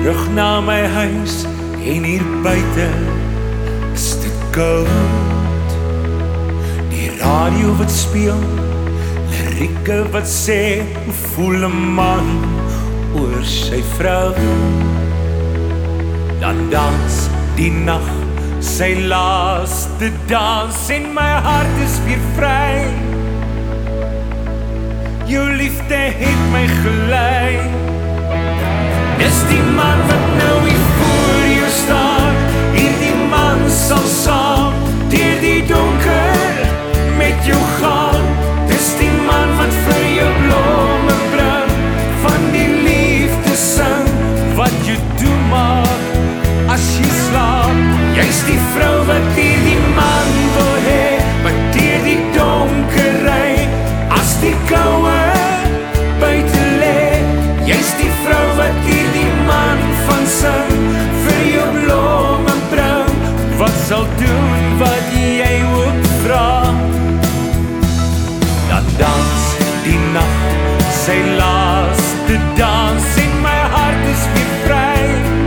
terug na my huis en hier buite is dit koud. Die radio wat speel, lirieke wat sê, hoe voel 'n man oor sy vrou. Dan dans die nag sy laaste dans en my hart is weer vry. Jou liefde het my gelei. Dis die man wat nou hier voor jou staan. Hierdie man sal saam deur die donker met jou gaan. Dis die man wat vir jou blomme bring, van die liefde sing, wat jou toemaak as jy slaap. Jy's die vrou wat hierdie man wil hê, wat deur die donker ry, as die koue buite lê. Jy's die vrou wat hierdie man van sing, vir jou blomme bring, wat sal doen wat jy ook vra. Dan dans die nacht sy laaste dans en my hart is weer vry.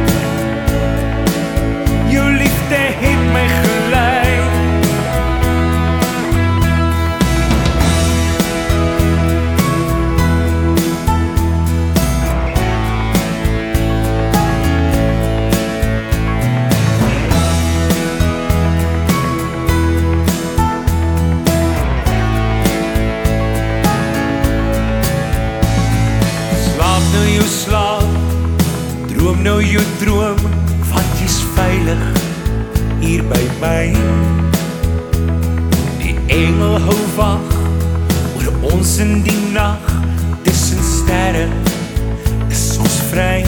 Jou liefde het my gelei. Nou jou slaap, droom nou jou droom, want jy's veilig hier by my. Die engel hou wag oor ons in die nag, tussen sterre is ons vry.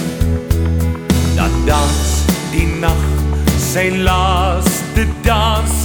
Dan dans die nag sy laaste dans